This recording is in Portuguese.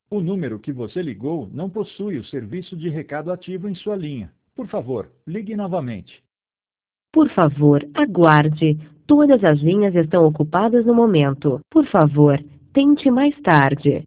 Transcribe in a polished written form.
O número que você ligou não possui o serviço de recado ativo em sua linha. Por favor, ligue novamente. Por favor, aguarde. Todas as linhas estão ocupadas no momento. Por favor, tente mais tarde.